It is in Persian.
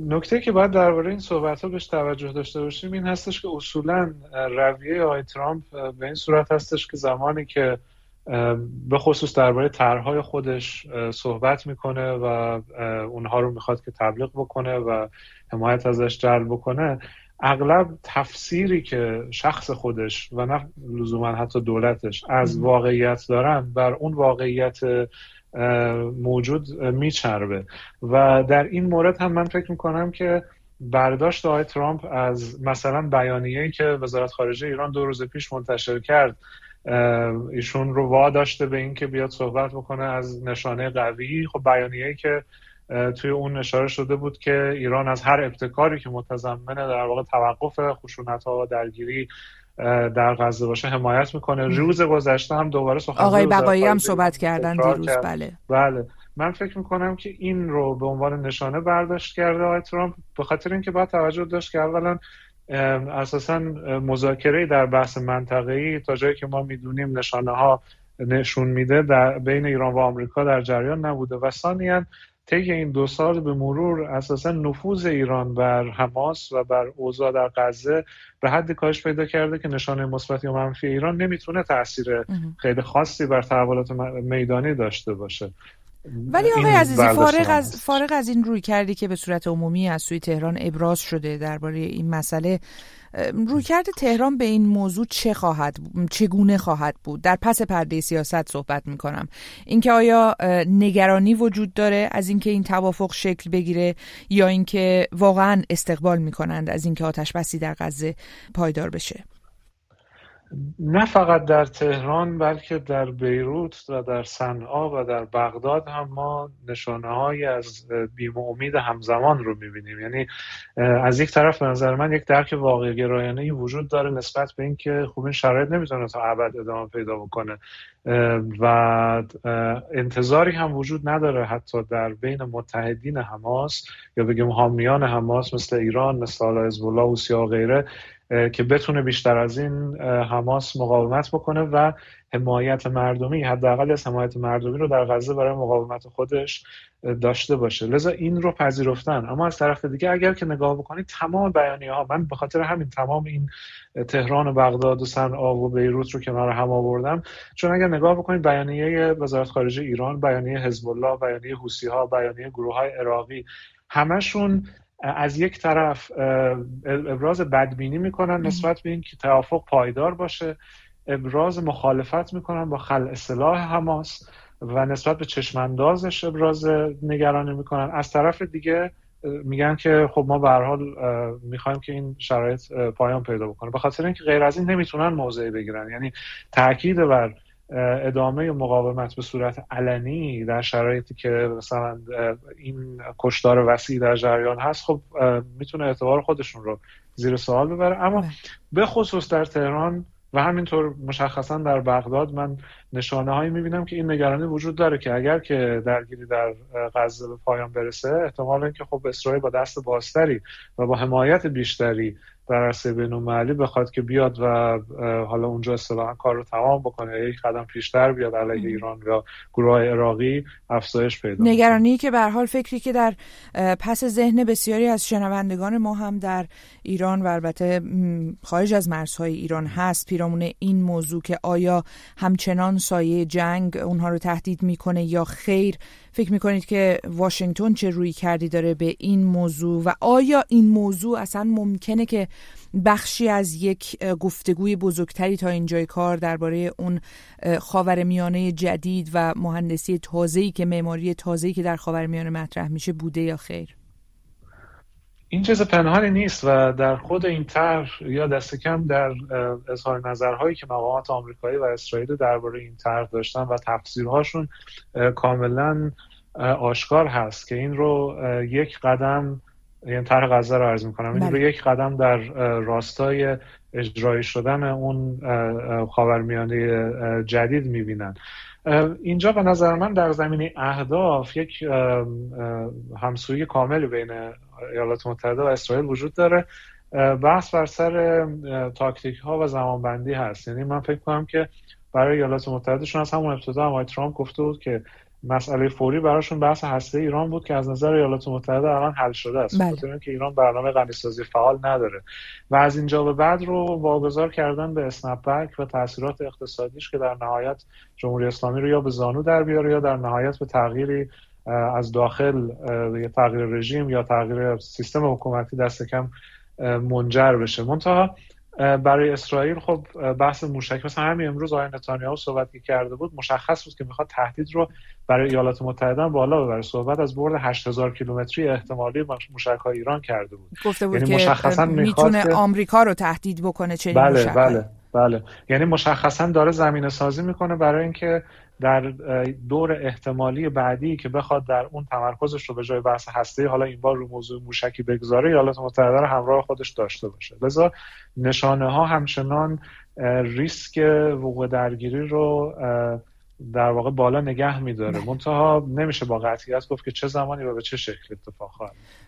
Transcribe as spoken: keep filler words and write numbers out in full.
نکته که باید درباره این صحبت‌ها بهش توجه داشته باشیم این هستش که اصولاً رویه آقای ترامپ به این صورت هستش که زمانی که به خصوص درباره طرح‌های خودش صحبت میکنه و اونها رو میخواد که تبلیغ بکنه و حمایت ازش جلب بکنه، اغلب تفسیری که شخص خودش و نه لزوما حتی دولتش از واقعیت دارن بر اون واقعیت موجود میچربه. و در این مورد هم من فکر میکنم که برداشت آقای ترامپ از مثلا بیانیه‌ای که وزارت خارجه ایران دو روز پیش منتشر کرد، ایشون رو واداشته به این که بیاد صحبت بکنه از نشانه قوی. خب بیانیه‌ای که توی اون اشاره شده بود که ایران از هر ابتکاری که متضمن در واقع توقف خشونت‌ها و درگیری در غزه باشه حمایت میکنه. روز گذشته هم دوباره سخنگوی آقای بقایی هم صحبت کردن دیروز. کرد. بله بله من فکر میکنم که این رو به عنوان نشانه برداشت کرده آقای ترامپ، به خاطر اینکه باید توجه داشت که اولا اساساً مذاکره در بحث منطقه‌ای تا جایی که ما میدونیم نشانه ها نشون میده در بین ایران و آمریکا در جریان نبوده و ثانیاً طی این دو سال به مرور اساساً نفوذ ایران بر حماس و بر اوضاع در غزه به حدی کاهش پیدا کرده که نشانه مثبت یا منفی ایران نمیتونه تاثیر خیلی خاصی بر تحولات میدانی داشته باشه. ولی آقای عزیزی فارغ از فارغ از این روی کردی که به صورت عمومی از سوی تهران ابراز شده درباره این مسئله، رویکرد تهران به این موضوع چه خواهد چگونه خواهد بود؟ در پس پرده سیاست صحبت می‌کنم. اینکه آیا نگرانی وجود داره از اینکه این توافق شکل بگیره یا اینکه واقعاً استقبال می‌کنند از اینکه آتش بسی در غزه پایدار بشه؟ نه فقط در تهران بلکه در بیروت و در صنعا و در بغداد هم ما نشانه‌هایی از بیم و امید همزمان رو می‌بینیم. یعنی از یک طرف به نظر من یک درک واقع گرایانه‌ای وجود داره نسبت به اینکه خب این شرایط نمیتونه تا ابد ادامه پیدا بکنه و انتظاری هم وجود نداره حتی در بین متحدین حماس یا بگیم حامیان حماس مثل ایران، مثل حزب الله، حوثی و غیره که بتونه بیشتر از این حماس مقاومت بکنه و حمایت مردمی، حداقل از حمایت مردمی رو در غزه برای مقاومت خودش داشته باشه. لذا این رو پذیرفتن. اما از طرف دیگه اگر که نگاه بکنید تمام بیانیه‌ها، من به خاطر همین تمام این تهران و بغداد و صنعا و بیروت رو کنار هم آوردم، چون اگر نگاه بکنید بیانیه وزارت خارجه ایران، بیانیه حزب الله، بیانیه حوثی‌ها، بیانیه گروه‌های عراقی، همشون از یک طرف ابراز بدبینی میکنن نسبت به این که توافق پایدار باشه، ابراز مخالفت میکنن با خلع سلاح حماس و نسبت به چشماندازش ابراز نگرانی میکنن. از طرف دیگه میگن که خب ما به هر حال میخوایم که این شرایط پایان پیدا بکنه. به خاطر اینکه غیر از این نمیتونن موضعی بگیرن. یعنی تاکید بر ادامه مقاومت به صورت علنی در شرایطی که مثلا این کشتار وسیع در جریان هست، خب میتونه اعتبار خودشون رو زیر سوال ببره. اما به خصوص در تهران و همینطور مشخصا در بغداد من نشانه هایی میبینم که این نگرانی وجود داره که اگر که درگیری در غزه به پایان برسه، احتمال اینکه خب اسرائیل با دست بازتری و با حمایت بیشتری در عرصه بین‌المللی بخواد که بیاد و حالا اونجا اصطلاحاً کار رو تمام بکنه، یک قدم پیشتر بیاد علیه ایران یا گروه‌های عراقی، افزایش پیدا کنه. نگرانی که به هر حال فکری که در پس ذهن بسیاری از شنوندگان ما هم در ایران و البته خارج از مرزهای ایران هست پیرامون این موضوع که آیا همچنان سایه جنگ اونها رو تهدید میکنه یا خیر. فکر میکنید که واشنگتن چه روی کردی داره به این موضوع و آیا این موضوع اصلا ممکنه که بخشی از یک گفتگوی بزرگتری تا اینجای کار درباره اون خاورمیانه جدید و مهندسی تازه‌ای که معماری تازه‌ای که در خاورمیانه مطرح میشه بوده یا خیر؟ این چیز پنهانی نیست و در خود این طرح یا دست کم در اظهار نظرهایی که مقامات آمریکایی و اسرائیل درباره این طرح داشتن و تفسیرهاشون کاملا آشکار هست که این رو یک قدم، یعنی طرح غزه رو عرض می‌کنم، این رو یک قدم در راستای اجرایی شدن اون خاورمیانه جدید می‌بینن. اینجا به نظر من در زمینه اهداف یک همسویی کامل بین ایالات متحده و اسرائیل وجود داره. بحث بر سر تاکتیک ها و زمانبندی هست. یعنی من فکر کنم که برای ایالات متحده شون از همون ابتدا آقای ترامپ گفته بود که مسئله فوری براشون بحث هسته ایران بود که از نظر ایالات متحده الان حل شده است، بله. بخاطر اینکه ایران برنامه غنیسازی فعال نداره و از اینجا به بعد رو واگذار کردن به اسنپ بک و تاثیرات اقتصادیش که در نهایت جمهوری اسلامی رو یا به زانو در بیاره یا در نهایت به تغییری از داخل یا تغییر رژیم یا تغییر سیستم حکومتی دست کم منجر بشه. منتها برای اسرائیل خب بحث موشک، مثلا همین امروز آقای نتانیاهو صحبت کرده بود، مشخص بود که میخواد تهدید رو برای ایالات متحده بالا ببره. صحبت از برد هشت هزار کیلومتری احتمالی موشک‌های ایران کرده بود. گفته بود یعنی که مشخصاً میتونه که... آمریکا رو تهدید بکنه چنین بله موشک‌هایی. بله بله یعنی مشخصاً داره زمینه سازی میکنه برای اینکه در دور احتمالی بعدی که بخواد در اون تمرکزش رو به جای بحث هسته‌ای حالا این بار رو موضوع موشکی بگذاره، ایالات متحده رو همراه خودش داشته باشه. لذا نشانه ها همچنان ریسک وقوع درگیری رو در واقع بالا نگه میداره. منتها نمیشه با قطعیت گفت که چه زمانی و به چه شکل اتفاق خواهد.